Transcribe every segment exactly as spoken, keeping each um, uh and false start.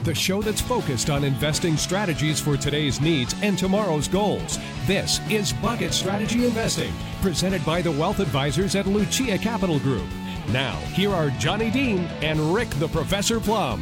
the show that's focused on investing strategies for today's needs and tomorrow's goals. This is Bucket Strategy Investing, presented by the wealth advisors at Lucia Capital Group. Now, here are Johnny Dean and Rick the Professor Plum.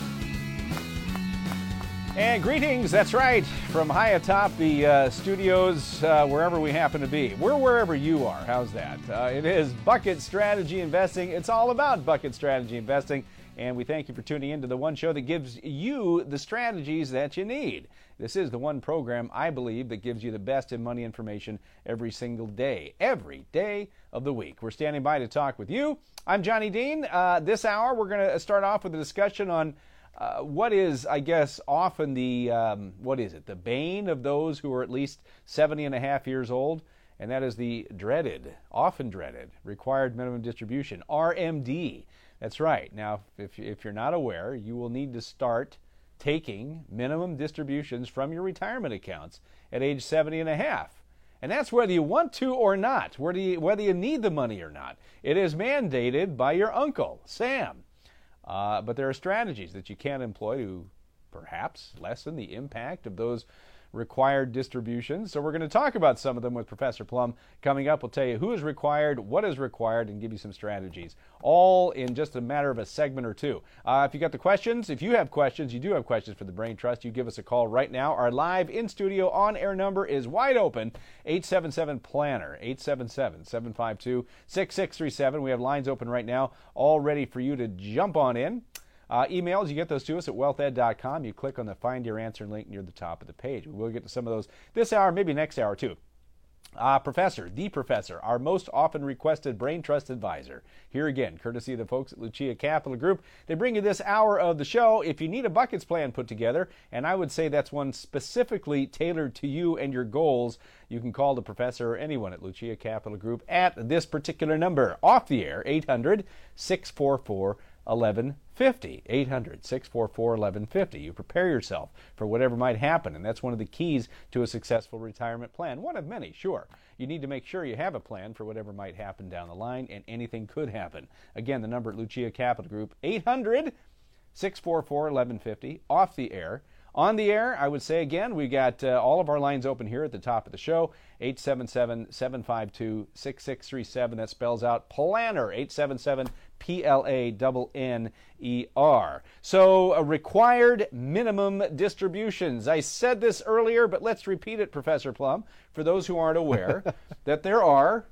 And greetings, that's right, from high atop the uh, studios, uh, wherever we happen to be. We're wherever you are. How's that? Uh, it is Bucket Strategy Investing. It's all about Bucket Strategy Investing. And we thank you for tuning in to the one show that gives you the strategies that you need. This is the one program, I believe, that gives you the best in money information every single day, every day of the week. We're standing by to talk with you. I'm Johnny Dean. Uh, this hour, we're going to start off with a discussion on uh, what is, I guess, often the, um, what is it, the bane of those who are at least seventy and a half years old, and that is the dreaded, often dreaded, required minimum distribution, R M D. That's right. Now, if, if you're not aware, you will need to start taking minimum distributions from your retirement accounts at age seventy and a half. And that's whether you want to or not, whether you, whether you need the money or not. It is mandated by your uncle, Sam. Uh, but there are strategies that you can employ to perhaps lessen the impact of those required distributions. So we're going to talk about some of them with Professor Plum. Coming up, we'll tell you who is required, what is required, and give you some strategies, all in just a matter of a segment or two. Uh, if you got the questions, if you have questions, you do have questions for the Brain Trust, you give us a call right now. Our live in-studio on-air number is wide open, eight seven seven, planner, eight seven seven, seven five two, six six three seven. We have lines open right now, all ready for you to jump on in. Uh, emails, you get those to us at wealth ed dot com. You click on the Find Your Answer link near the top of the page. We will get to some of those this hour, maybe next hour too. Uh, professor, the Professor, our most often requested Brain Trust advisor. Here again, courtesy of the folks at Lucia Capital Group. They bring you this hour of the show. If you need a buckets plan put together, and I would say that's one specifically tailored to you and your goals, you can call the Professor or anyone at Lucia Capital Group at this particular number, off the air, eight hundred, six four four, eleven fifty, eight hundred, six four four, eleven fifty. You prepare yourself for whatever might happen, and that's one of the keys to a successful retirement plan. One of many, sure. You need to make sure you have a plan for whatever might happen down the line, and anything could happen. Again, the number at Lucia Capital Group, eight hundred, six four four, eleven fifty, off the air. On the air, I would say again, we got uh, all of our lines open here at the top of the show, eight seven seven, seven five two, six six three seven. That spells out planner, eight seven seven, P L A N N E R. So, uh, required minimum distributions. I said this earlier, but let's repeat it, Professor Plum, for those who aren't aware, that there are,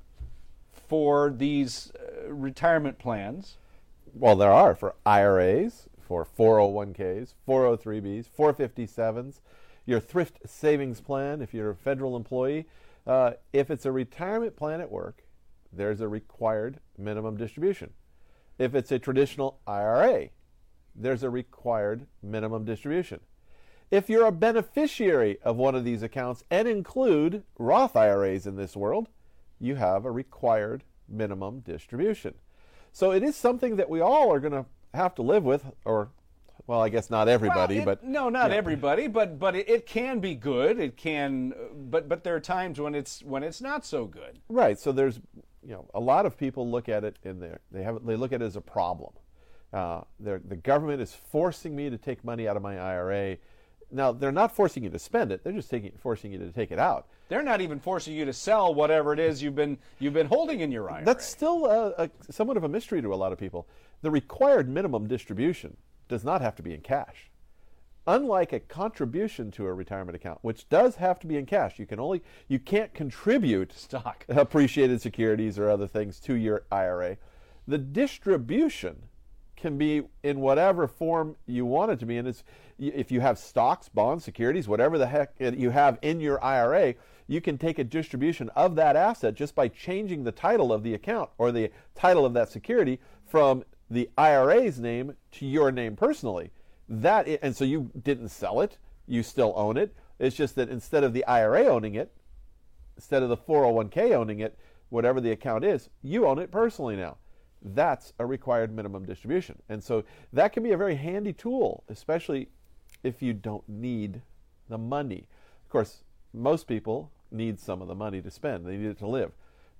for these uh, retirement plans. Well, there are for I R As, for four oh one Ks, four oh three Bs, four fifty-sevens, your thrift savings plan if you're a federal employee. Uh, if it's a retirement plan at work, there's a required minimum distribution. If it's a traditional I R A, there's a required minimum distribution. If you're a beneficiary of one of these accounts and include Roth I R As in this world, you have a required minimum distribution. So it is something that we all are going to have to live with, or, well, I guess not everybody, well, it, but no, not yeah. everybody, but but it, it can be good. It can, but but there are times when it's when it's not so good. Right. So there's, you know, a lot of people look at it in there. They have they look at it as a problem. Uh, the government is forcing me to take money out of my I R A. Now, they're not forcing you to spend it. They're just taking, forcing you to take it out. They're not even forcing you to sell whatever it is you've been you've been holding in your I R A. That's still a, a, somewhat of a mystery to a lot of people. The required minimum distribution does not have to be in cash. Unlike a contribution to a retirement account, which does have to be in cash, you can only you can't contribute stock, appreciated securities, or other things to your I R A. The distribution can be in whatever form you want it to be. And it's, if you have stocks, bonds, securities, whatever the heck you have in your I R A, you can take a distribution of that asset just by changing the title of the account or the title of that security from the I R A's name to your name personally. That is, and so you didn't sell it, you still own it. It's just that instead of the I R A owning it, instead of the four oh one K owning it, whatever the account is, you own it personally now. That's a required minimum distribution. And so that can be a very handy tool, especially if you don't need the money. Of course, most people need some of the money to spend. They need it to live.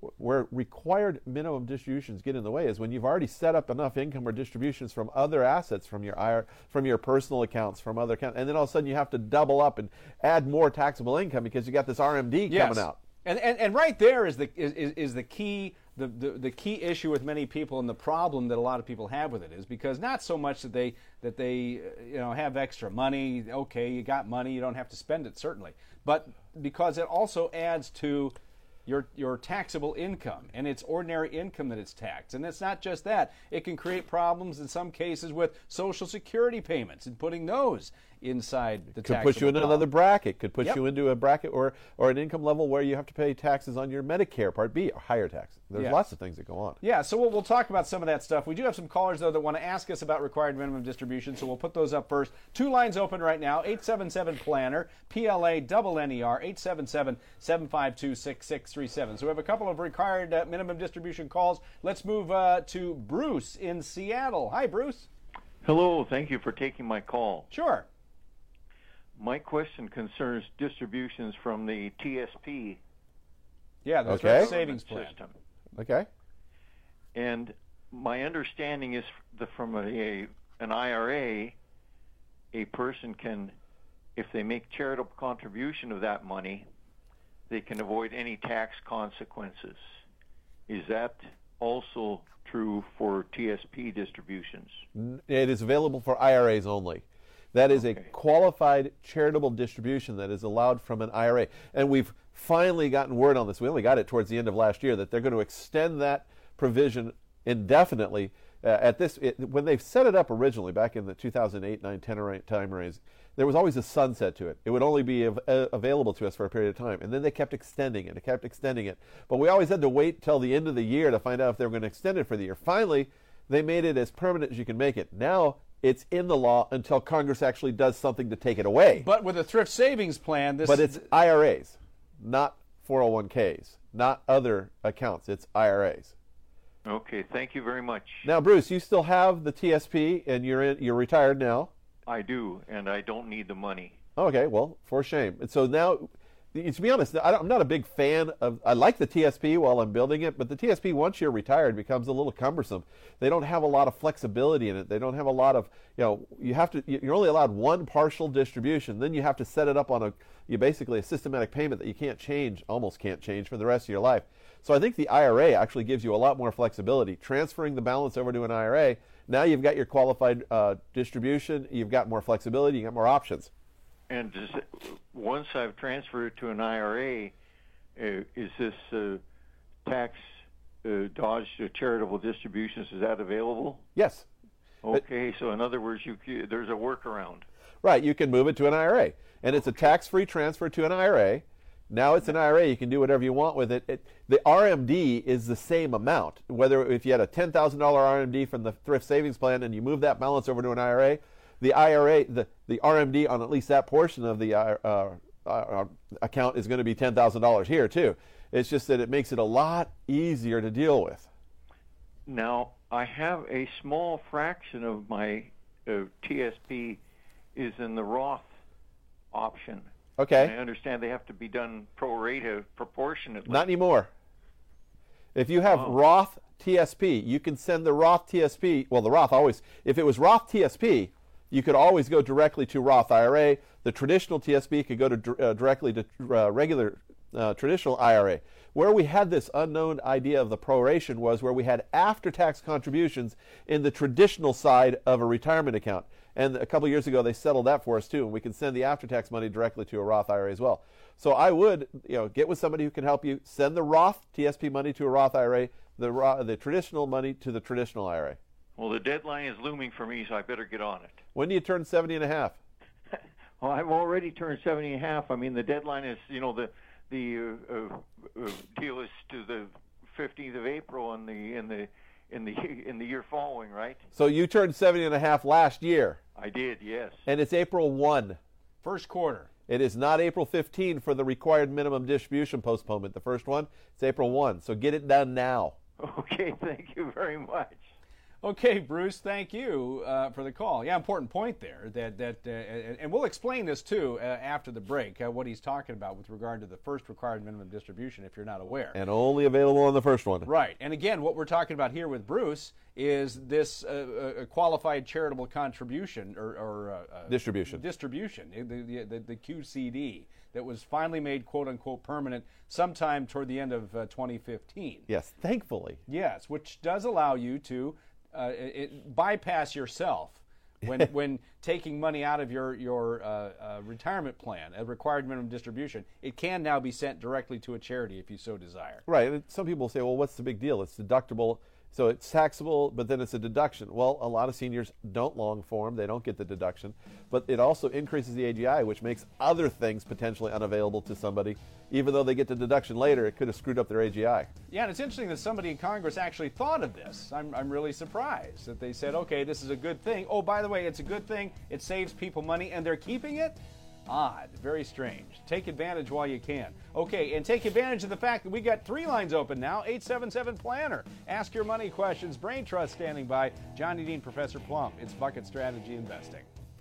where required minimum distributions get in the way is when you've already set up enough income or distributions from other assets, from your I R, from your personal accounts, from other accounts, and then all of a sudden you have to double up and add more taxable income because you got this R M D yes. coming out. And, and and right there is the is, is the key the, the the key issue with many people, and the problem that a lot of people have with it is because not so much that they that they you know have extra money. Okay, you got money, you don't have to spend it, certainly, but because it also adds to your your taxable income, and it's ordinary income that it's taxed. And it's not just that. It can create problems in some cases with Social Security payments and putting those inside the taxable. Could put you in another bracket. Could put Yep. you into a bracket or or an income level where you have to pay taxes on your Medicare Part B, or higher tax. There's Yeah. lots of things that go on. Yeah, so we'll, we'll talk about some of that stuff. We do have some callers, though, that want to ask us about required minimum distribution, so we'll put those up first. Two lines open right now, eight seven seven planner, P L A N N E R, eight seven seven, seven five two, six six three seven. So we have a couple of required uh, minimum distribution calls. Let's move uh, to Bruce in Seattle. Hi, Bruce. Hello, thank you for taking my call. Sure. My question concerns distributions from the T S P Yeah, the Okay. Thrift Savings Plan. system. Okay. And my understanding is that from a, a an I R A, a person can, if they make charitable contribution of that money, they can avoid any tax consequences. Is that also true for T S P distributions? It is available for I R As only. That is Okay. a qualified charitable distribution that is allowed from an I R A. And we've finally gotten word on this. We only got it towards the end of last year that they're going to extend that provision indefinitely. Uh, at this, it, when they set it up originally back in the two thousand eight, nine, ten time range, there was always a sunset to it. It would only be av- uh, available to us for a period of time. And then they kept extending it. They kept extending it. But we always had to wait till the end of the year to find out if they were going to extend it for the year. Finally, they made it as permanent as you can make it. Now, it's in the law until Congress actually does something to take it away. But with a Thrift Savings Plan, this But it's I R As, not four oh one Ks, not other accounts. It's I R As. Okay, thank you very much. Now, Bruce, you still have the T S P, and you're in, you're retired now. I do, and I don't need the money. Okay, well, for shame. And so now, to be honest, I don't, I'm not a big fan of. I like the T S P while I'm building it, but the T S P once you're retired becomes a little cumbersome. They don't have a lot of flexibility in it. They don't have a lot of, you know, you have to. You're only allowed one partial distribution. Then you have to set it up on a, you basically a systematic payment that you can't change, almost can't change for the rest of your life. So I think the I R A actually gives you a lot more flexibility. Transferring the balance over to an I R A, now you've got your qualified uh, distribution. You've got more flexibility. You got more options. And does it, once I've transferred to an I R A, uh, is this uh, tax uh, dodged uh, charitable distributions, is that available? Yes. Okay, so in other words, you c- there's a workaround. Right, you can move it to an I R A. And it's a tax-free transfer to an I R A. Now it's an I R A, you can do whatever you want with it. it the R M D is the same amount. Whether if you had a ten thousand dollar R M D from the Thrift Savings Plan and you move that balance over to an I R A, the I R A, the, the R M D on at least that portion of the uh, uh, uh, account is going to be ten thousand dollars here too. It's just that it makes it a lot easier to deal with. Now, I have a small fraction of my uh, T S P is in the Roth option. Okay. I understand they have to be done pro rata proportionately. Not anymore. If you have Oh. Roth T S P, you can send the Roth T S P, well, the Roth always, if it was Roth T S P, you could always go directly to Roth I R A. The traditional T S P could go to uh, directly to uh, regular uh, traditional I R A. Where we had this unknown idea of the proration was where we had after-tax contributions in the traditional side of a retirement account. And a couple years ago, they settled that for us too, and we can send the after-tax money directly to a Roth I R A as well. So I would, you know, get with somebody who can help you send the Roth T S P money to a Roth I R A, the Ro- the traditional money to the traditional I R A. Well, the deadline is looming for me, so I better get on it. When do you turn seventy and a half? Well, I've already turned seventy and a half. I mean, the deadline is, you know, the the uh, uh, uh, deal is to the fifteenth of April in the in the in the in the year following, right? So you turned seventy and a half last year, I did, yes. and it's April first. first quarter. It is not April fifteenth for the required minimum distribution postponement. The first one, it's April first. So get it done now. Okay, thank you very much. Okay, Bruce, thank you uh, for the call. Yeah, important point there. That that uh, and we'll explain this too uh, after the break. Uh, what he's talking about with regard to the first required minimum distribution, if you're not aware. And only available on the first one. Right. And again, what we're talking about here with Bruce is this uh, uh, qualified charitable contribution or, or uh, uh, distribution. Distribution, the, the the Q C D that was finally made quote unquote permanent sometime toward the end of uh, twenty fifteen. Yes, thankfully. Yes, which does allow you to uh, it, bypass yourself when when taking money out of your your uh, uh, retirement plan, a required minimum distribution. It can now be sent directly to a charity if you so desire. Right. And some people say, well, what's the big deal? It's deductible. So it's taxable, but then it's a deduction. Well, a lot of seniors don't long form. They don't get the deduction. But it also increases the A G I, which makes other things potentially unavailable to somebody. Even though they get the deduction later, it could have screwed up their A G I. Yeah, and it's interesting that somebody in Congress actually thought of this. I'm, I'm really surprised that they said, okay, this is a good thing. Oh, by the way, it's a good thing. It saves people money, and they're keeping it? Odd, very strange. Take advantage while you can. Okay, and take advantage of the fact that we got three lines open now, eight seven seven planner. Ask your money questions. Brain Trust standing by. Johnny Dean, Professor Plum. It's Bucket Strategy Investing.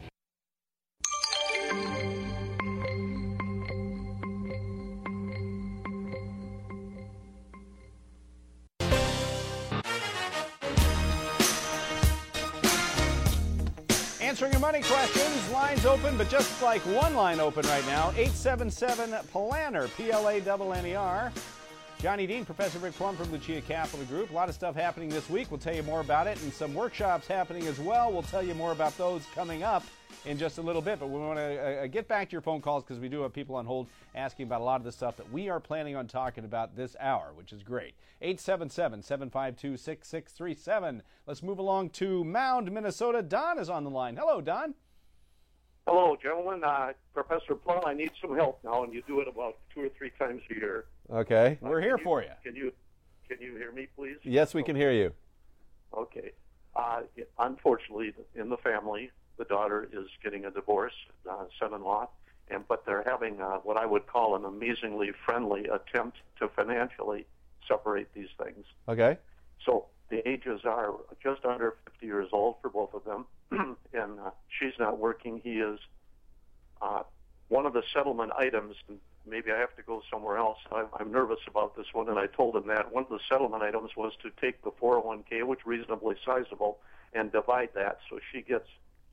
Answering your money questions, lines open, but just like one line open right now, eight seven seven planner, P L A N N E R. Johnny Dean, Professor Rick Plum from Lucia Capital Group. A lot of stuff happening this week. We'll tell you more about it, and some workshops happening as well. We'll tell you more about those coming up in just a little bit, but we want to uh, get back to your phone calls because we do have people on hold asking about a lot of the stuff that we are planning on talking about this hour, which is great. eight seven seven, seven five two, six six three seven. Let's move along to Mound, Minnesota. Don is on the line. Hello, Don. Hello, gentlemen. Uh, Professor Plum, I need some help now, and you do it about two or three times a year. Okay. We're here you, for you. Can you can you hear me, please? Yes, we can hear you. Okay. Uh, unfortunately, in the family, the daughter is getting a divorce, uh, son-in-law, and but they're having uh, what I would call an amazingly friendly attempt to financially separate these things. Okay. So the ages are just under fifty years old for both of them, and uh, she's not working. He is. Uh, one of the settlement items, and maybe I have to go somewhere else. I'm, I'm nervous about this one, and I told him that. One of the settlement items was to take the four oh one k, which is reasonably sizable, and divide that. So she gets,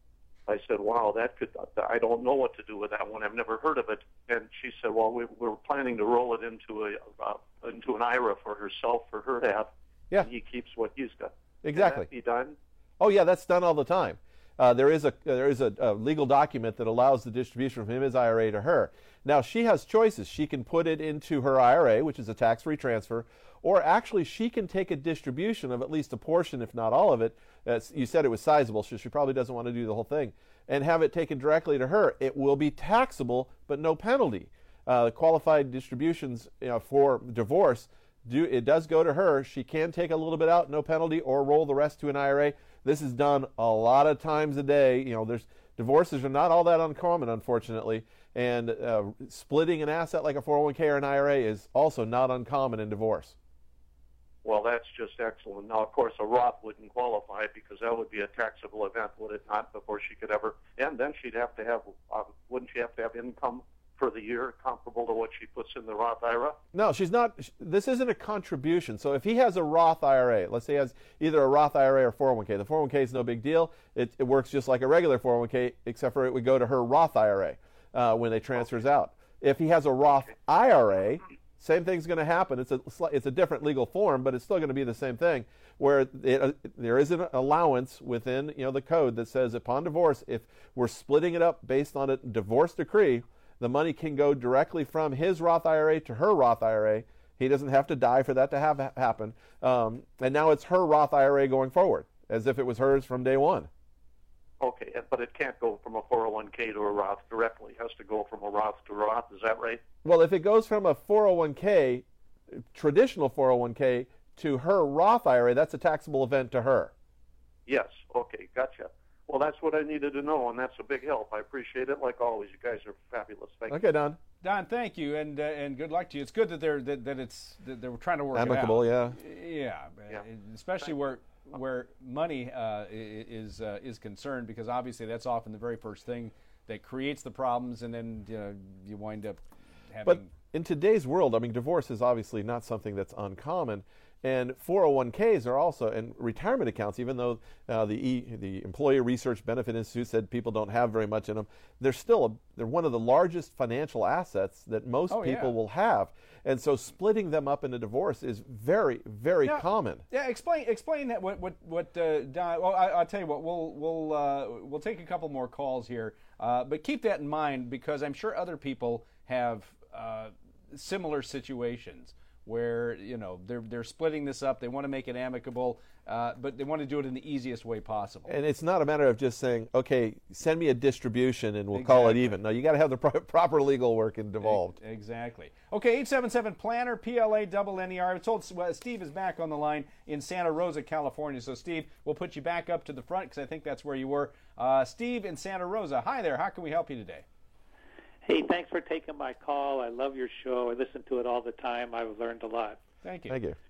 I said, wow, that could, I don't know what to do with that one. I've never heard of it. And she said, well, we, we're planning to roll it into a uh, into an I R A for herself, for her to have. Yeah. And he keeps what he's got. Exactly. Can that be done? Oh, yeah, that's done all the time. Uh, there is a there is a, a legal document that allows the distribution from his I R A to her. Now, she has choices. She can put it into her I R A, which is a tax-free transfer, or actually she can take a distribution of at least a portion, if not all of it. Uh, you said it was sizable, so she probably doesn't want to do the whole thing, and have it taken directly to her. It will be taxable, but no penalty. Uh, qualified distributions, you know, for divorce, do it does go to her. She can take a little bit out, no penalty, or roll the rest to an I R A. This is done a lot of times a day. You know, there's divorces are not all that uncommon, unfortunately, and uh, splitting an asset like a four oh one k or an I R A is also not uncommon in divorce. Well, that's just excellent. Now, of course, a Roth wouldn't qualify because that would be a taxable event, would it not, before she could ever, and then she'd have to have, uh, wouldn't she have to have income for the year comparable to what she puts in the Roth I R A? No, she's not. This isn't a contribution. So if he has a Roth I R A, let's say he has either a Roth I R A or four oh one k. The four oh one k is no big deal. It, it works just like a regular four oh one k, except for it would go to her Roth I R A uh, when they transfers okay. out. If he has a Roth I R A, same thing's going to happen. It's a it's a different legal form, but it's still going to be the same thing. Where it, uh, there is an allowance within you know the code that says upon divorce, if we're splitting it up based on a divorce decree, the money can go directly from his Roth I R A to her Roth I R A. He doesn't have to die for that to have happen. Um, and now it's her Roth I R A going forward, as if it was hers from day one. Okay, but it can't go from a four oh one k to a Roth directly. It has to go from a Roth to a Roth. Is that right? Well, if it goes from a four oh one k, traditional four oh one k, to her Roth I R A, that's a taxable event to her. Yes. Okay, gotcha. Well, that's what I needed to know, and that's a big help. I appreciate it. Like always, you guys are fabulous. Thank okay, you. Don. Don, thank you, and uh, and good luck to you. It's good that they're that, that it's that they're trying to work amicable, it out. yeah. Yeah, yeah. especially where where money uh, is uh, is concerned, because obviously that's often the very first thing that creates the problems, and then you know, you wind up having. But in today's world, I mean, divorce is obviously not something that's uncommon. And four oh one Ks are also, and retirement accounts, even though uh, the e, the Employee Research Benefit Institute said people don't have very much in them, they're still a, they're one of the largest financial assets that most oh, people yeah. will have. And so splitting them up into divorce is very, very now, common. Yeah, explain explain that. What what what? Uh, Don, well, I, I'll tell you what. We'll we'll uh, we'll take a couple more calls here, uh, but keep that in mind, because I'm sure other people have uh, similar situations where, you know, they're they're splitting this up. They want to make it amicable, uh, but they want to do it in the easiest way possible. And it's not a matter of just saying, okay, send me a distribution and we'll exactly. call it even. No, you got to have the pro- proper legal work involved. Exactly. Okay, eight seven seven planner, P L A double N E R. I was told uh, Steve is back on the line in Santa Rosa, California. So, Steve, we'll put you back up to the front, because I think that's where you were. Uh, Steve in Santa Rosa. Hi there. How can we help you today? Hey, thanks for taking my call. I love your show. I listen to it all the time. I've learned a lot. Thank you. Thank you.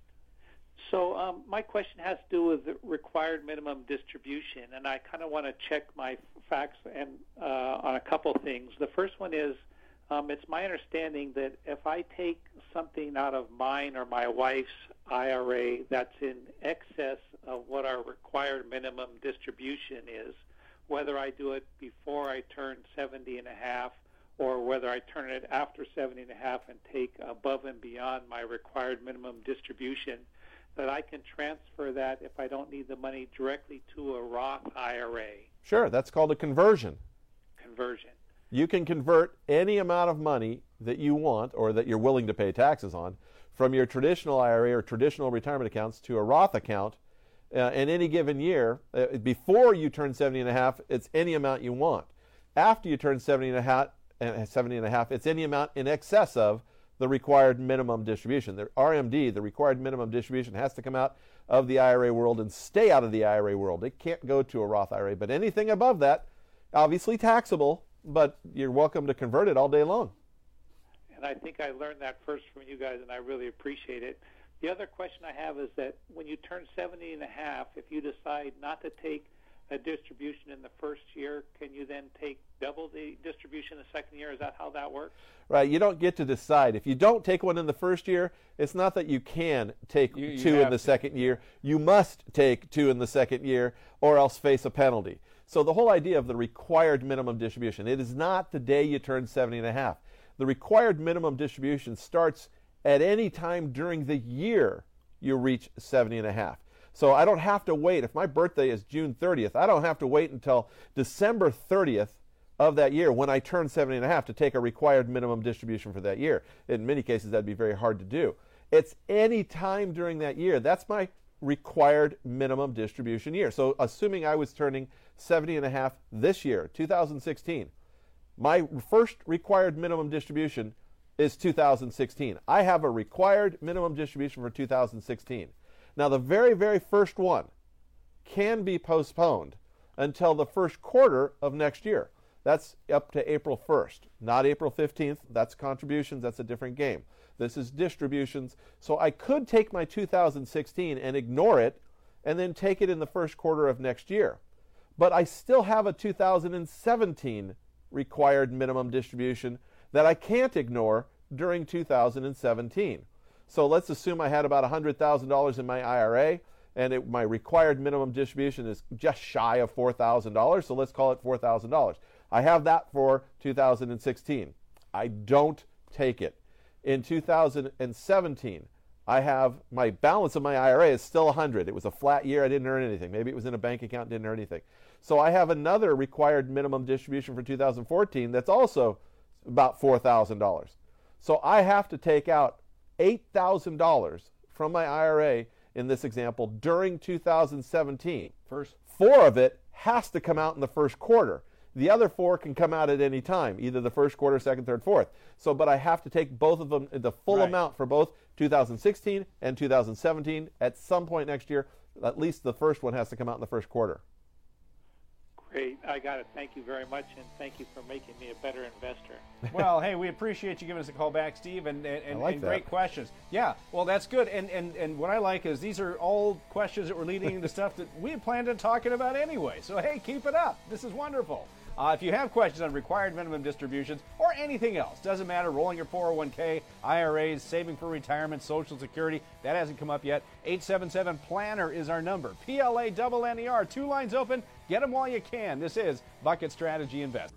So um, my question has to do with the required minimum distribution, and I kind of want to check my facts and uh, on a couple things. The first one is, um, it's my understanding that if I take something out of mine or my wife's I R A that's in excess of what our required minimum distribution is, whether I do it before I turn seventy and a half, or whether I turn it after seventy and a half and take above and beyond my required minimum distribution, that I can transfer that, if I don't need the money, directly to a Roth I R A. Sure, that's called a conversion. Conversion. You can convert any amount of money that you want or that you're willing to pay taxes on from your traditional I R A or traditional retirement accounts to a Roth account uh, in any given year. Uh, before you turn seventy and a half, it's any amount you want. After you turn seventy and a half, seventy and a half, it's any amount in excess of the required minimum distribution. The R M D, the required minimum distribution, has to come out of the I R A world and stay out of the I R A world. It can't go to a Roth I R A, but anything above that, obviously taxable, but you're welcome to convert it all day long. And I think I learned that first from you guys, and I really appreciate it. The other question I have is that when you turn seventy and a half, if you decide not to take a distribution in the first year, can you then take double the distribution the second year? Is that how that works? Right, you don't get to decide. If you don't take one in the first year, it's not that you can take you, you two in the to. second year. You must take two in the second year or else face a penalty. So the whole idea of the required minimum distribution, it is not the day you turn seventy and a half. The required minimum distribution starts at any time during the year you reach seventy and a half. So I don't have to wait. If my birthday is June thirtieth, I don't have to wait until December thirtieth of that year when I turn seventy and a half to take a required minimum distribution for that year. In many cases, that'd be very hard to do. It's any time during that year. That's my required minimum distribution year. So assuming I was turning seventy and a half this year, two thousand sixteen, my first required minimum distribution is two thousand sixteen. I have a required minimum distribution for two thousand sixteen. Now, the very, very first one can be postponed until the first quarter of next year. That's up to April first, not April fifteenth. That's contributions. That's a different game. This is distributions. So I could take my two thousand sixteen and ignore it and then take it in the first quarter of next year. But I still have a two thousand seventeen required minimum distribution that I can't ignore during two thousand seventeen. So let's assume I had about one hundred thousand dollars in my I R A, and it, my required minimum distribution is just shy of four thousand dollars, so let's call it four thousand dollars. I have that for two thousand sixteen. I don't take it. In two thousand seventeen, I have my balance of my I R A is still one hundred. It was a flat year. I didn't earn anything. Maybe it was in a bank account, didn't earn anything. So I have another required minimum distribution for two thousand fourteen that's also about four thousand dollars. So I have to take out eight thousand dollars from my I R A in this example during two thousand seventeen. First. Four of it has to come out in the first quarter. The other four can come out at any time, either the first quarter, second, third, fourth. So, but I have to take both of them, the full right. amount for both two thousand sixteen and two thousand seventeen at some point next year. At least the first one has to come out in the first quarter. Great. I got it. Thank you very much, and thank you for making me a better investor. Well, hey, we appreciate you giving us a call back, Steve, and and, and, like and that. great questions. Yeah, well, that's good. And, and and what I like is these are all questions that were leading into stuff that we had planned on talking about anyway. So, hey, keep it up. This is wonderful. Uh, if you have questions on required minimum distributions or anything else, doesn't matter, rolling your four oh one k, I R As, saving for retirement, Social Security, that hasn't come up yet. eight seven seven planner is our number. P L A N N E R, two lines open. Get them while you can. This is Bucket Strategy Invest.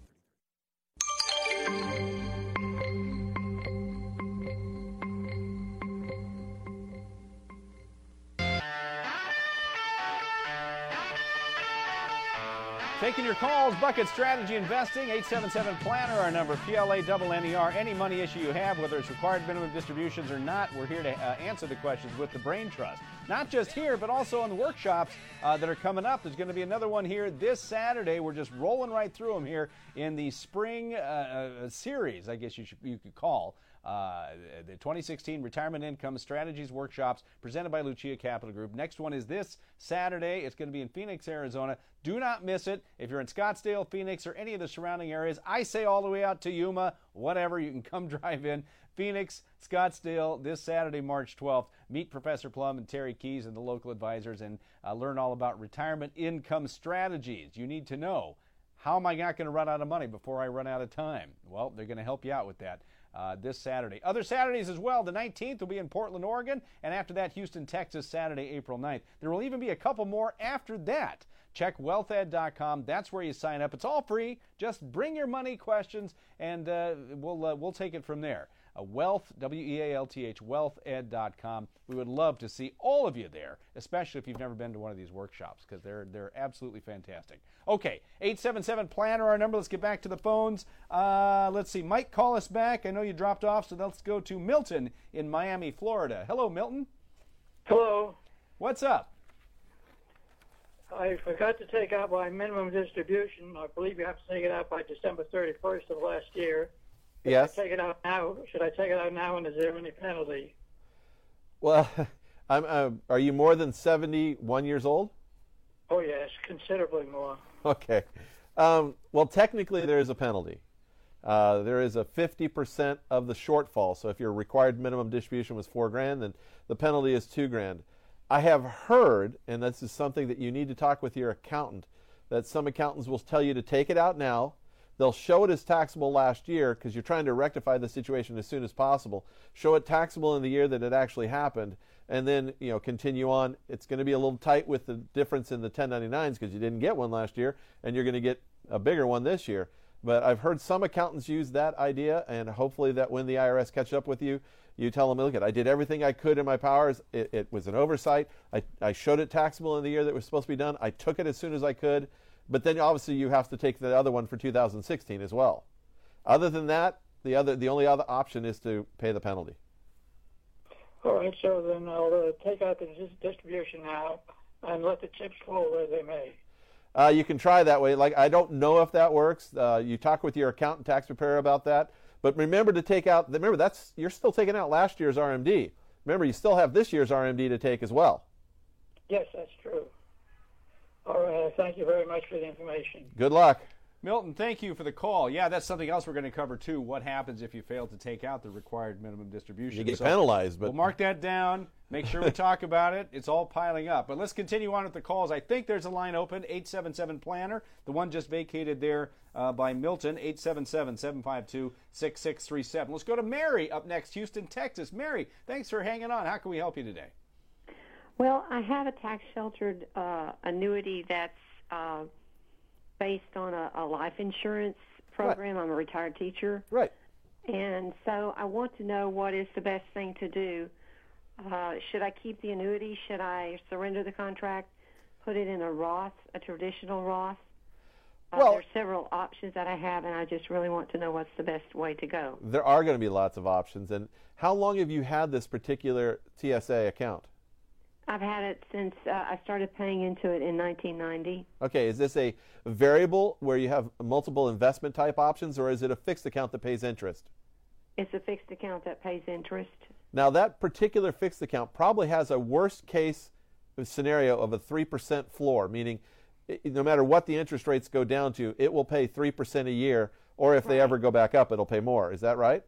Taking your calls, Bucket Strategy Investing, eight seven seven planner, our number, P L A N N E R. Any money issue you have, whether it's required minimum distributions or not, we're here to uh, answer the questions with the Brain Trust. Not just here, but also on the workshops uh, that are coming up. There's going to be another one here this Saturday. We're just rolling right through them here in the spring uh, uh, series, I guess you, should, you could call. Uh, the twenty sixteen Retirement Income Strategies Workshops presented by Lucia Capital Group. Next one is this Saturday. It's going to be in Phoenix, Arizona. Do not miss it. If you're in Scottsdale, Phoenix, or any of the surrounding areas, I say all the way out to Yuma, whatever, you can come drive in. Phoenix, Scottsdale, this Saturday, March twelfth. Meet Professor Plum and Terry Keys and the local advisors and uh, learn all about retirement income strategies. You need to know, how am I not going to run out of money before I run out of time? Well, they're going to help you out with that. Uh, this Saturday. Other Saturdays as well. The nineteenth will be in Portland, Oregon, and after that, Houston, Texas, Saturday, April ninth. There will even be a couple more after that. Check wealth ed dot com. That's where you sign up. It's all free. Just bring your money questions, and uh, we'll uh, we'll take it from there. Uh, Wealth, W E A L T H, wealth ed dot com. We would love to see all of you there, especially if you've never been to one of these workshops, because they're they're absolutely fantastic. Okay, eight seven seven planner, our number. Let's get back to the phones. Uh, let's see, Mike, call us back. I know you dropped off, so let's go to Milton in Miami, Florida. Hello, Milton. Hello. What's up? I forgot to take out my minimum distribution. I believe you have to take it out by December thirty-first of last year. Yes. Should I take it out now? Should I take it out now, and is there any penalty? Well, I'm, uh, are you more than seventy-one years old? Oh, yes, considerably more. Okay. Um, well, technically, there is a penalty. Uh, there is a fifty percent of the shortfall. So if your required minimum distribution was four grand, then the penalty is two grand. I have heard, and this is something that you need to talk with your accountant, that some accountants will tell you to take it out now. They'll show it as taxable last year because you're trying to rectify the situation as soon as possible. Show it taxable in the year that it actually happened, and then you know continue on. It's going to be a little tight with the difference in the ten ninety-nines because you didn't get one last year, and you're going to get a bigger one this year. But I've heard some accountants use that idea, and hopefully that when the I R S catches up with you, you tell them, look, I did everything I could in my powers. It, it was an oversight. I, I showed it taxable in the year that was supposed to be done. I took it as soon as I could. But then obviously you have to take the other one for two thousand sixteen as well. Other than that, the other the only other option is to pay the penalty. All right, so then I'll uh, take out the dis- distribution now and let the chips fall where they may. Uh, you can try that way. Like I don't know if that works. Uh, you talk with your accountant, tax preparer about that. But remember to take out. Remember that's you're still taking out last year's R M D. Remember you still have this year's R M D to take as well. Yes, that's true. All right, thank you very much for the information. Good luck. Milton, thank you for the call. Yeah, that's something else we're going to cover too. What happens if you fail to take out the required minimum distribution? You get so penalized, but we'll mark that down. Make sure we talk about it. It's all piling up. But let's continue on with the calls. I think there's a line open, eight seven seven planner. The one just vacated there uh, by Milton, eight seven seven, seven five two, six six three seven. Let's go to Mary up next, Houston, Texas. Mary, thanks for hanging on. How can we help you today? Well, I have a tax-sheltered uh, annuity that's uh, based on a, a life insurance program. Right. I'm a retired teacher. Right. And so I want to know what is the best thing to do. Uh, should I keep the annuity? Should I surrender the contract, put it in a Roth, a traditional Roth? Uh, well, there are several options that I have, and I just really want to know what's the best way to go. There are going to be lots of options. And how long have you had this particular T S A account? I've had it since uh, I started paying into it in nineteen ninety. Okay, is this a variable where you have multiple investment type options, or is it a fixed account that pays interest? It's a fixed account that pays interest. Now, that particular fixed account probably has a worst case scenario of a three percent floor, meaning it, no matter what the interest rates go down to, it will pay three percent a year, or if Right. they ever go back up, it'll pay more. Is that right?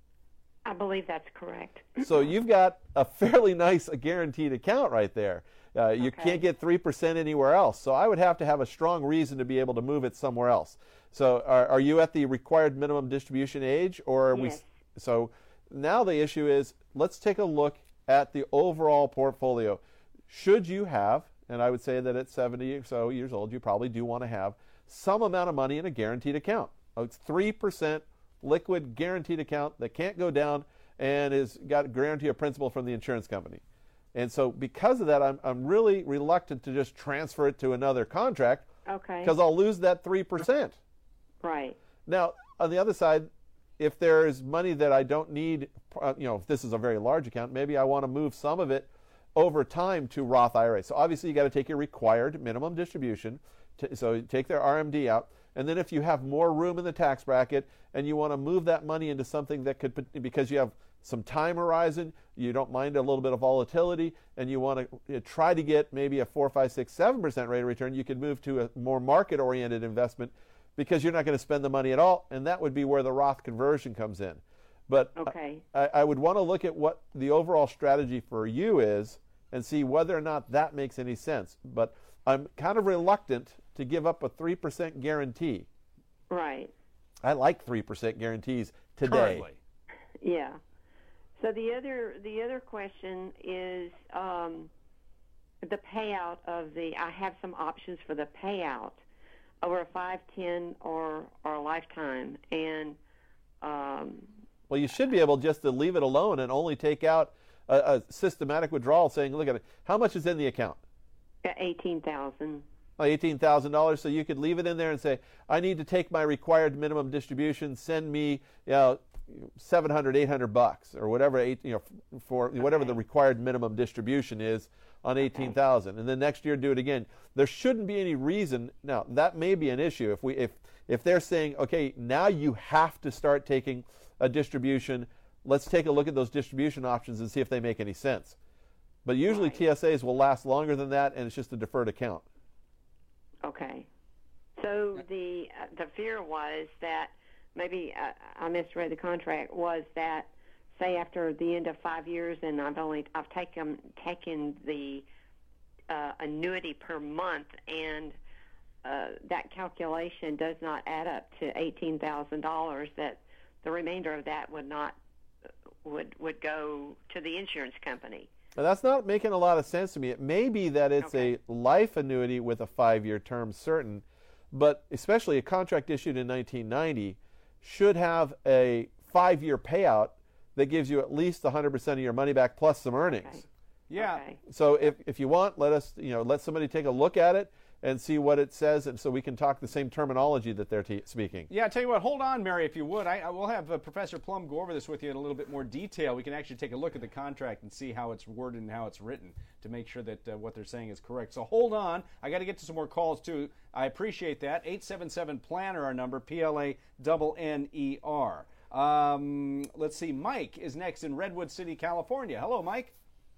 I believe that's correct. So you've got a fairly nice guaranteed account right there. Uh, you Okay. can't get three percent anywhere else. So I would have to have a strong reason to be able to move it somewhere else. So are, are you at the required minimum distribution age, or are Yes. we? So now the issue is, let's take a look at the overall portfolio. Should you have, and I would say that at seventy or so years old, you probably do want to have some amount of money in a guaranteed account. It's three percent liquid guaranteed account that can't go down and is got guarantee of principal from the insurance company. And so because of that, I'm, I'm really reluctant to just transfer it to another contract Okay. because I'll lose that three percent. Right. Now, on the other side, if there is money that I don't need, uh, you know, if this is a very large account, maybe I want to move some of it over time to Roth I R A. So obviously you got to take your required minimum distribution. To, so take their R M D out. And then if you have more room in the tax bracket and you want to move that money into something that could, because you have some time horizon, you don't mind a little bit of volatility, and you want to you know, try to get maybe a four, five, six, seven percent rate of return, you can move to a more market-oriented investment because you're not going to spend the money at all, and that would be where the Roth conversion comes in. But Okay. I, I would want to look at what the overall strategy for you is and see whether or not that makes any sense. But I'm kind of reluctant to give up a three percent guarantee. Right. I like three percent guarantees today. Currently. Yeah. So the other the other question is um, the payout of the. I have some options for the payout over a five, ten, or or a lifetime, and um, Well, you should be able just to leave it alone and only take out a, a systematic withdrawal saying, look at it, how much is in the account? eighteen thousand. eighteen thousand dollars, so you could leave it in there and say, I need to take my required minimum distribution, send me, you know, seven hundred, eight hundred bucks or whatever, eight, you know, for whatever Okay. the required minimum distribution is on eighteen thousand. And then next year do it again. There shouldn't be any reason. Now, that may be an issue if we if if they're saying, okay, now you have to start taking a distribution. Let's take a look at those distribution options and see if they make any sense. But usually Right. T S As will last longer than that, and it's just a deferred account. Okay. So the uh, the fear was that maybe uh, I misread the contract. Was that say after the end of five years, and I've only I've taken taken the uh, annuity per month, and uh, that calculation does not add up to eighteen thousand dollars. That the remainder of that would not would would go to the insurance company. Now, that's not making a lot of sense to me. It may be that it's Okay. a life annuity with a five-year term certain, but especially a contract issued in nineteen ninety should have a five-year payout that gives you at least one hundred percent of your money back plus some earnings. Okay. Yeah. Okay. So if, if you want, let us, you know, let somebody take a look at it and see what it says, and so we can talk the same terminology that they're t- speaking. Yeah, I tell you what, hold on, Mary, if you would. I, I will have uh, Professor Plum go over this with you in a little bit more detail. We can actually take a look at the contract and see how it's worded and how it's written to make sure that uh, what they're saying is correct. So hold on. I got to get to some more calls, too. I appreciate that. eight seven seven PLANNER, our number, P L A N N E R. Um, let's see, Mike is next in Redwood City, California. Hello, Mike.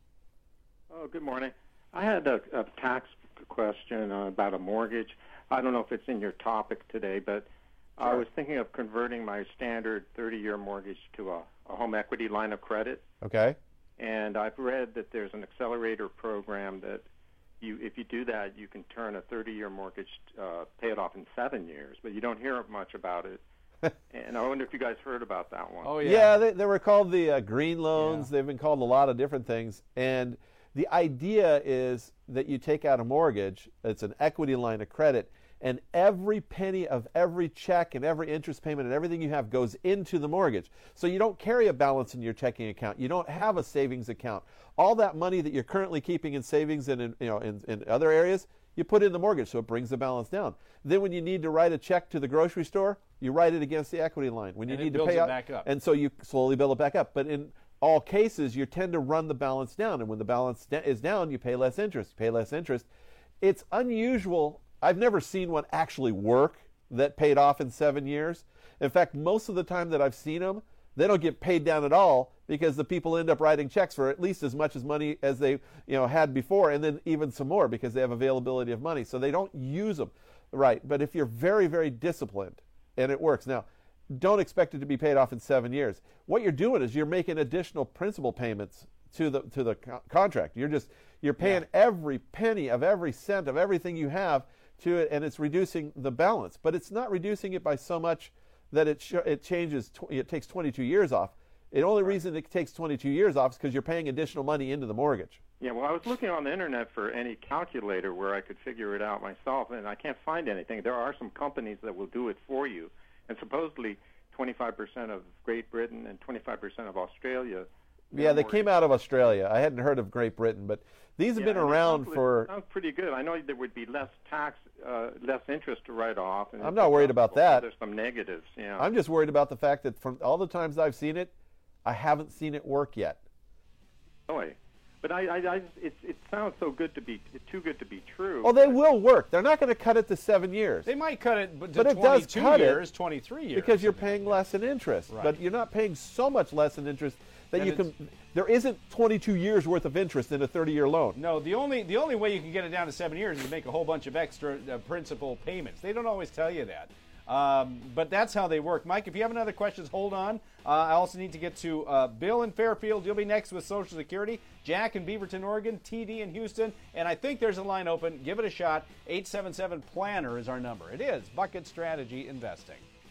Oh, good morning. I had a, a tax question uh, about a mortgage. I don't know if it's in your topic today, but I was thinking of converting my standard thirty-year mortgage to a, a home equity line of credit. Okay? And I've read that there's an accelerator program that you, if you do that, you can turn a thirty-year mortgage, uh, pay it off in seven years, but you don't hear much about it. And I wonder if you guys heard about that one. Oh, Yeah, yeah. they, they were called the uh, green loans. Yeah. They've been called a lot of different things. And the idea is that you take out a mortgage, it's an equity line of credit, and every penny of every check and every interest payment and everything you have goes into the mortgage. So you don't carry a balance in your checking account. You don't have a savings account. All that money that you're currently keeping in savings and in, you know, in, in other areas, you put in the mortgage, so it brings the balance down. Then when you need to write a check to the grocery store, you write it against the equity line. When you And it need to builds pay it out, back up. and so you slowly build it back up. But in all cases, you tend to run the balance down, and when the balance da- is down, you pay less interest. You pay less interest. It's unusual. I've never seen one actually work that paid off in seven years. In fact, most of the time that I've seen them, they don't get paid down at all. because the people end up writing checks for at least as much as money as they you know had before, and then even some more because they have availability of money. So they don't use them. Right. But if you're very, very disciplined and it works. Now, don't expect it to be paid off in seven years. What you're doing is you're making additional principal payments to the to the co- contract. You're just you're paying yeah. every penny of every cent of everything you have to it, and it's reducing the balance. But it's not reducing it by so much that it sh- it changes. Tw- it takes twenty-two years off. The only right. reason it takes twenty-two years off is because you're paying additional money into the mortgage. Yeah, well, I was looking on the internet for any calculator where I could figure it out myself, and I can't find anything. There are some companies that will do it for you, and supposedly twenty-five percent of Great Britain and twenty-five percent of Australia. Yeah, they came out of Australia. I hadn't heard of Great Britain, but these have yeah, been around sounds, for... Sounds pretty good. I know there would be less tax, uh, less interest to write off. And I'm not worried about that. There's some negatives, yeah. I'm just worried about the fact that from all the times I've seen it, I haven't seen it work yet. Boy. But I, I, I it, it sounds so good to be, too good to be true. Oh, they will work. They're not going to cut it to seven years. They might cut it to but it does cut years, it twenty-three years. Because you're paying less in interest. Right. But you're not paying so much less in interest that and you can, there isn't twenty-two years worth of interest in a thirty-year loan. No, the only the only way you can get it down to seven years is to make a whole bunch of extra uh, principal payments. They don't always tell you that. Um, but that's how they work. Mike, if you have any other questions, hold on. Uh, I also need to get to uh, Bill in Fairfield. You'll be next with Social Security. Jack in Beaverton, Oregon. T D in Houston. And I think there's a line open. Give it a shot. eight seven seven planner is our number. It is Bucket Strategy Investing.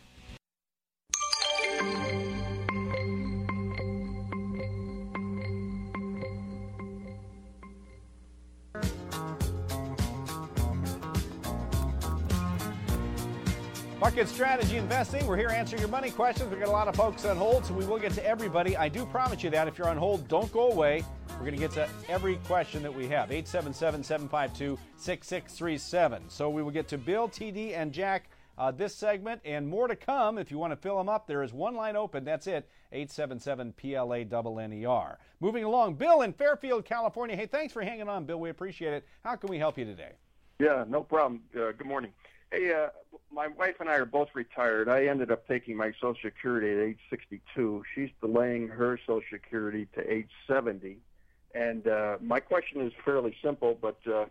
Bucket Strategy Investing. We're here answering your money questions. We've got a lot of folks on hold, so we will get to everybody. I do promise you that. If you're on hold, don't go away. We're going to get to every question that we have. eight seven seven, seven five two, six six three seven. So we will get to Bill, T D, and Jack uh, this segment, and more to come. If you want to fill them up, there is one line open. That's it, eight seven seven P L A N N E R. Moving along, Bill in Fairfield, California. Hey, thanks for hanging on, Bill. We appreciate it. How can we help you today? Yeah, no problem. Uh, good morning. Hey, uh, my wife and I are both retired. I ended up taking my Social Security at age sixty-two. She's delaying her Social Security to age seventy. And uh, my question is fairly simple, but uh,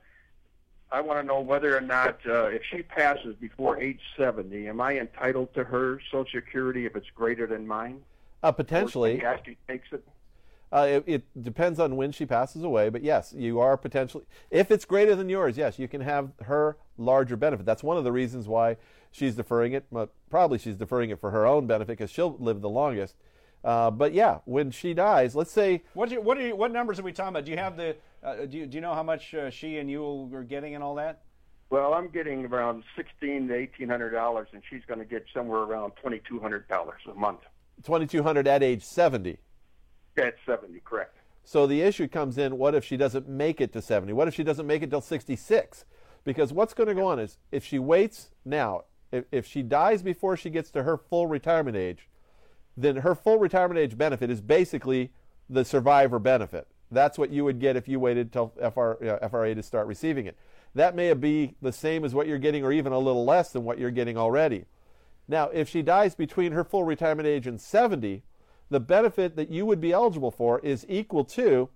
I want to know whether or not uh, if she passes before age seventy, am I entitled to her Social Security if it's greater than mine? Uh, potentially. Or if she actually takes it? Uh, it, it depends on when she passes away, but yes, you are potentially, if it's greater than yours, yes, you can have her larger benefit. That's one of the reasons why she's deferring it. Well, probably she's deferring it for her own benefit because she'll live the longest. Uh, but yeah, when she dies, let's say. What do you, what are you, what numbers are we talking about? Do you have the? Uh, do you do you know how much uh, she and you are getting and all that? Well, I'm getting around sixteen to eighteen hundred dollars, and she's going to get somewhere around twenty two hundred dollars a month. Twenty two hundred at age seventy. At seventy, correct. So the issue comes in: what if she doesn't make it to seventy? What if she doesn't make it till sixty-six? Because what's going to go on is if she waits now, if, if she dies before she gets to her full retirement age, then her full retirement age benefit is basically the survivor benefit. That's what you would get if you waited till F R, you know, F R A to start receiving it. That may be the same as what you're getting or even a little less than what you're getting already. Now, if she dies between her full retirement age and seventy, the benefit that you would be eligible for is equal to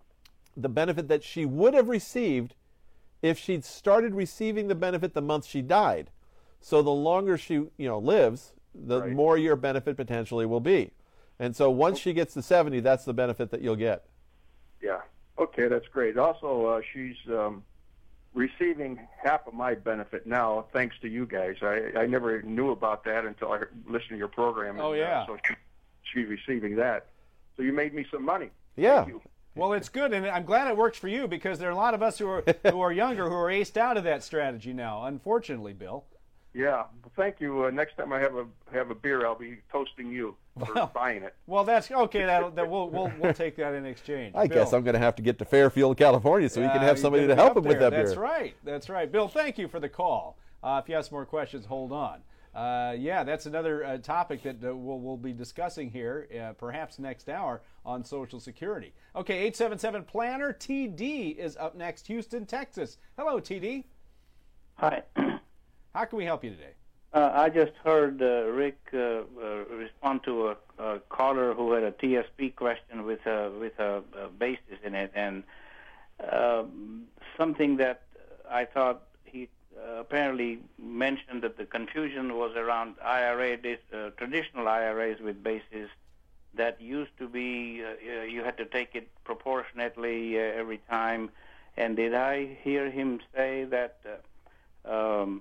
the benefit that she would have received if she'd started receiving the benefit the month she died. So the longer she you know lives, the right. more your benefit potentially will be. And so once she gets to seventy, that's the benefit that you'll get. Yeah. Okay, that's great. Also, uh, she's um, receiving half of my benefit now, thanks to you guys. I, I never knew about that until I listened to your program. Oh, and, yeah. Uh, so she, she's receiving that. So you made me some money. Yeah. Thank you. Well, it's good, and I'm glad it works for you because there are a lot of us who are who are younger who are aced out of that strategy now, unfortunately, Bill. Yeah, well, thank you. Uh, next time I have a have a beer, I'll be toasting you for well, buying it. Well, that's okay. That, that we'll we'll we'll take that in exchange. I Bill. guess I'm going to have to get to Fairfield, California, so uh, we can have somebody to help him with that beer. That's right. That's right. Bill, thank you for the call. Uh, if you have some more questions, hold on. Uh, yeah, that's another uh, topic that uh, we'll, we'll be discussing here, uh, perhaps next hour on Social Security. Okay, eight seven seven planner. T D is up next, Houston, Texas. Hello, T D. Hi. How can we help you today? Uh, I just heard uh, Rick uh, uh, respond to a, a caller who had a T S P question with a with a, a basis in it, and uh, something that I thought he uh, apparently mentioned that the confusion was around I R A, uh, traditional I R As with basis that used to be uh, you had to take it proportionately uh, every time. And did I hear him say that uh, um,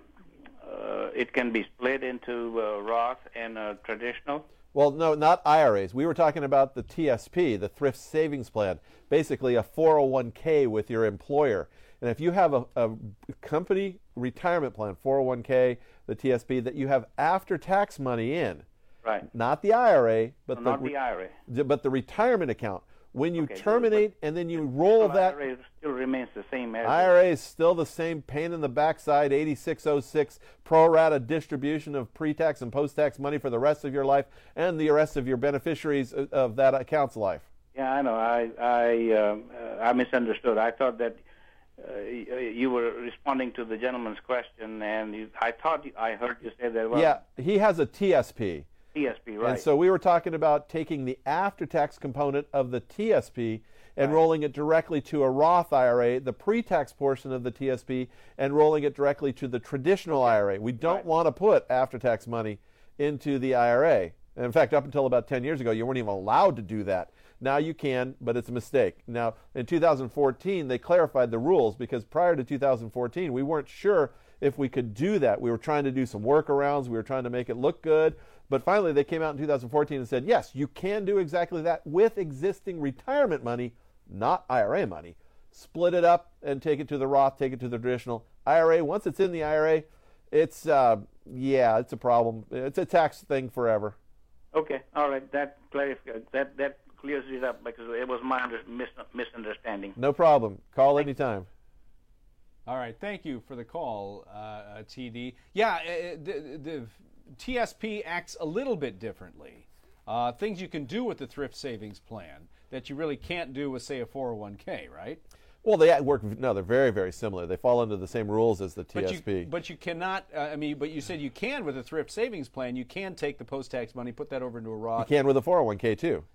uh, it can be split into uh, Roth and uh, traditional? Well, no, not I R As. We were talking about the T S P, the Thrift Savings Plan, basically a four oh one k with your employer. And if you have a, a company retirement plan, four oh one k, the T S P, that you have after-tax money in, right? Not the I R A, but no, the, not the I R A, but the retirement account. When you okay, terminate and then you roll that, I R A still remains the same as I R A is still the same pain in the backside, eighty-six oh six pro rata distribution of pre-tax and post-tax money for the rest of your life and the rest of your beneficiaries of that account's life. Yeah, I know. I I um, uh, I misunderstood. I thought that uh, you were responding to the gentleman's question, and you, I thought you, I heard you say that. Well, yeah, he has a T S P. T S P, right. And so we were talking about taking the after-tax component of the T S P and right. rolling it directly to a Roth I R A, the pre-tax portion of the T S P, and rolling it directly to the traditional I R A. We don't right. want to put after-tax money into the I R A. And in fact, up until about ten years ago, you weren't even allowed to do that. Now you can, but it's a mistake. Now, in two thousand fourteen, they clarified the rules because prior to two thousand fourteen, we weren't sure if we could do that. We were trying to do some workarounds. We were trying to make it look good. But finally, they came out in two thousand fourteen and said, yes, you can do exactly that with existing retirement money, not I R A money. Split it up and take it to the Roth, take it to the traditional I R A. Once it's in the I R A, it's, uh, yeah, it's a problem. It's a tax thing forever. Okay, all right. That clarifies, that, that clears it up because it was my under, mis misunderstanding. No problem. Call Thanks. anytime. All right, thank you for the call, uh, T D. Yeah, uh, the, the T S P acts a little bit differently. Uh, things you can do with the thrift savings plan that you really can't do with, say, a four oh one k, right? Well, they work. No, they're very, very similar. They fall under the same rules as the T S P. But you, but you cannot. Uh, I mean, but you said you can with a thrift savings plan. You can take the post-tax money, put that over into a Roth. You can with a four oh one k too.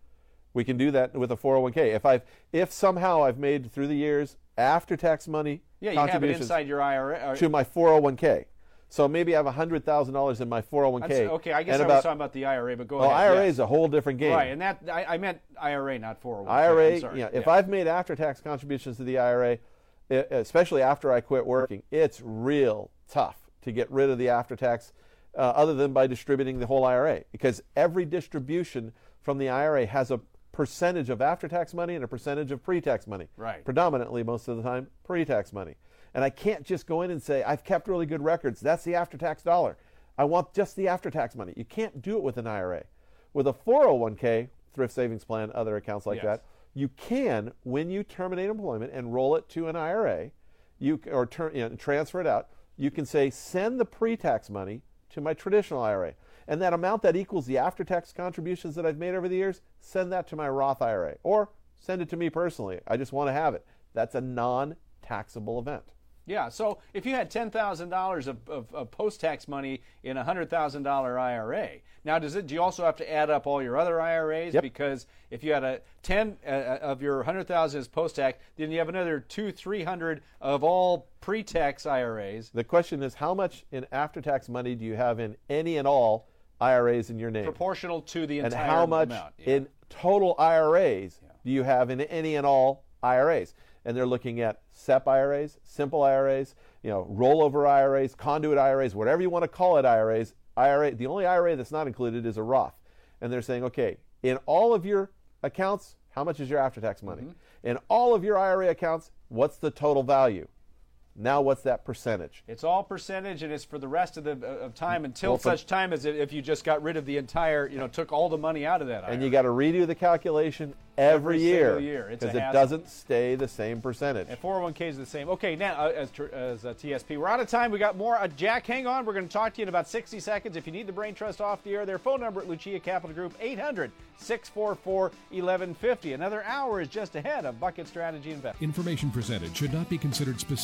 We can do that with a four oh one k. If I've, if somehow I've made through the years after-tax money, yeah, you have it inside your I R A or, to my four oh one k. So maybe I have one hundred thousand dollars in my four oh one k. That's, okay, I guess I about, was talking about the I R A, but go well, ahead. I R A yes. is a whole different game. Right, and that I, I meant I R A, not four oh one k. I R A, I'm sorry. yeah, yeah. if I've made after-tax contributions to the I R A, especially after I quit working, it's real tough to get rid of the after-tax uh, other than by distributing the whole I R A, because every distribution from the I R A has a percentage of after-tax money and a percentage of pre-tax money. Right. Predominantly, most of the time, pre-tax money. And I can't just go in and say, I've kept really good records. That's the after-tax dollar. I want just the after-tax money. You can't do it with an I R A. With a four oh one k, thrift savings plan, other accounts like yes. that, you can, when you terminate employment and roll it to an I R A, you or turn, you know, transfer it out, you can say, send the pre-tax money to my traditional I R A. And that amount that equals the after-tax contributions that I've made over the years, send that to my Roth I R A. Or send it to me personally. I just want to have it. That's a non-taxable event. Yeah, so if you had ten thousand dollars of, of, of post-tax money in a one hundred thousand dollar I R A, now does it? Do you also have to add up all your other I R As? Yep. Because if you had a ten uh, of your one hundred thousand is post-tax, then you have another two, three hundred of all pre-tax I R As. The question is, how much in after-tax money do you have in any and all I R As in your name? Proportional to the entire amount. And how much amount, yeah. in total I R As yeah. do you have in any and all I R As? And they're looking at S E P I R As, simple I R As, you know, rollover I R As, conduit I R As, whatever you want to call it I R As. I R A, the only I R A that's not included is a Roth. And they're saying, okay, in all of your accounts, how much is your after-tax money? Mm-hmm. In all of your I R A accounts, what's the total value? Now what's that percentage? It's all percentage, and it's for the rest of the of time until well, such time as if you just got rid of the entire, you know, took all the money out of that I R A. And you got to redo the calculation every, every year, year. because it doesn't stay the same percentage. And four oh one k is the same. Okay, now uh, as, as uh, T S P, we're out of time. We got more. Uh, Jack, hang on. We're going to talk to you in about sixty seconds. If you need the Brain Trust off the air, their phone number at Lucia Capital Group, eight hundred, six four four, eleven fifty. Another hour is just ahead of Bucket Strategy Investment. Information presented should not be considered specific tax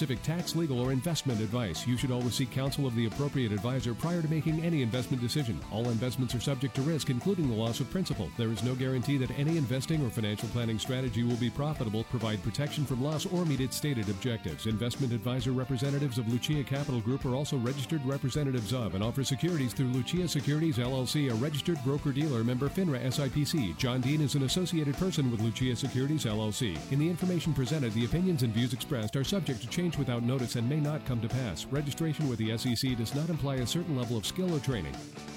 tax, legal, or investment advice. You should always seek counsel of the appropriate advisor prior to making any investment decision. All investments are subject to risk, including the loss of principal. There is no guarantee that any investing or financial planning strategy will be profitable, provide protection from loss, or meet its stated objectives. Investment advisor representatives of Lucia Capital Group are also registered representatives of and offer securities through Lucia Securities, L L C, a registered broker-dealer, member FINRA S I P C. John Dean is an associated person with Lucia Securities, L L C. In the information presented, the opinions and views expressed are subject to change without notice and may not come to pass. Registration with the S E C does not imply a certain level of skill or training.